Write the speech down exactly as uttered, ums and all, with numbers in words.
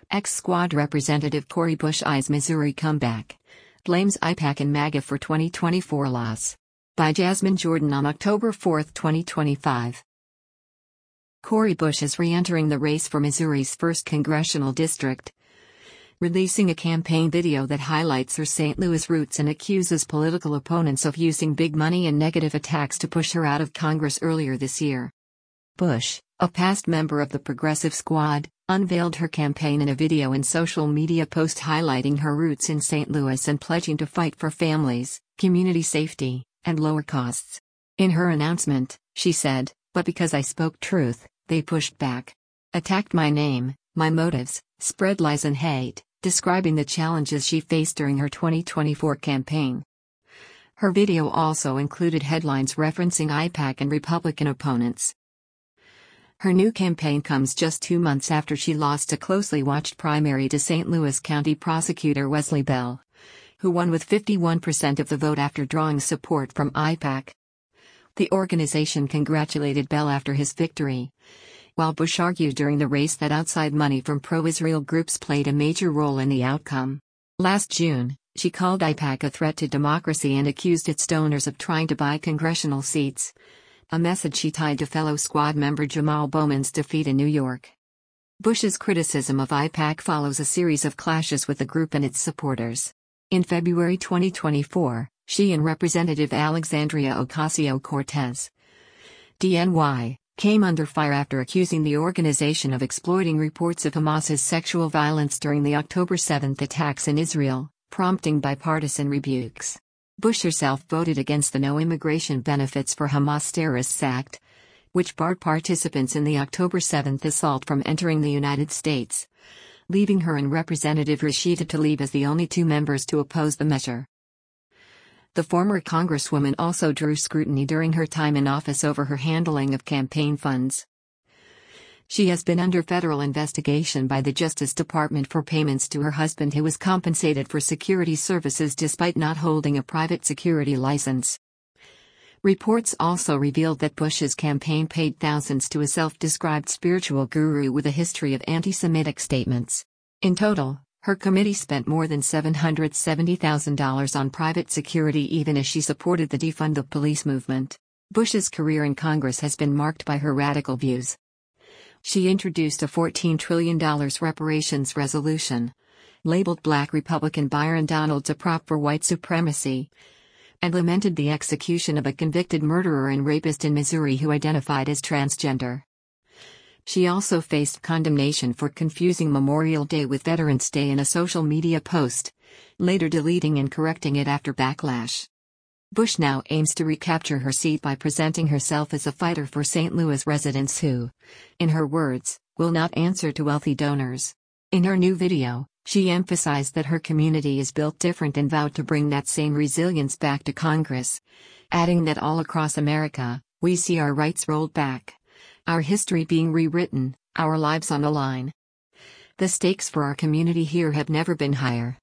Ex-Squad Representative Cori Bush eyes Missouri comeback. Blames AIPAC and MAGA for twenty twenty-four loss. By Jasmine Jordan on October fourth, twenty twenty-five. Cori Bush is re-entering the race for Missouri's first congressional district, releasing a campaign video that highlights her Saint Louis roots and accuses political opponents of using big money and negative attacks to push her out of Congress earlier this year. Bush, a past member of the Progressive Squad, unveiled her campaign in a video and social media post highlighting her roots in Saint Louis and pledging to fight for families, community safety, and lower costs. In her announcement, she said, "But because I spoke truth, they pushed back. Attacked my name, my motives, spread lies and hate," describing the challenges she faced during her twenty twenty-four campaign. Her video also included headlines referencing AIPAC and Republican opponents. Her new campaign comes just two months after she lost a closely watched primary to Saint Louis County Prosecutor Wesley Bell, who won with fifty-one percent of the vote after drawing support from AIPAC. The organization congratulated Bell after his victory, while Bush argued during the race that outside money from pro-Israel groups played a major role in the outcome. Last June, she called AIPAC a threat to democracy and accused its donors of trying to buy congressional seats, a message she tied to fellow Squad member Jamal Bowman's defeat in New York. Bush's criticism of AIPAC follows a series of clashes with the group and its supporters. In February twenty twenty-four, she and Representative Alexandria Ocasio-Cortez, D N Y, came under fire after accusing the organization of exploiting reports of Hamas's sexual violence during the October seventh attacks in Israel, prompting bipartisan rebukes. Bush herself voted against the No Immigration Benefits for Hamas Terrorists Act, which barred participants in the October seventh assault from entering the United States, leaving her and Representative Rashida Tlaib as the only two members to oppose the measure. The former Congresswoman also drew scrutiny during her time in office over her handling of campaign funds. She has been under federal investigation by the Justice Department for payments to her husband, who was compensated for security services despite not holding a private security license. Reports also revealed that Bush's campaign paid thousands to a self-described spiritual guru with a history of anti-Semitic statements. In total, her committee spent more than seven hundred seventy thousand dollars on private security, even as she supported the Defund the Police movement. Bush's career in Congress has been marked by her radical views. She introduced a fourteen trillion dollars reparations resolution, labeled Black Republican Byron Donalds a prop for white supremacy, and lamented the execution of a convicted murderer and rapist in Missouri who identified as transgender. She also faced condemnation for confusing Memorial Day with Veterans Day in a social media post, later deleting and correcting it after backlash. Bush now aims to recapture her seat by presenting herself as a fighter for Saint Louis residents who, in her words, will not answer to wealthy donors. In her new video, she emphasized that her community is built different and vowed to bring that same resilience back to Congress, adding that all across America, we see our rights rolled back, our history being rewritten, our lives on the line. The stakes for our community here have never been higher.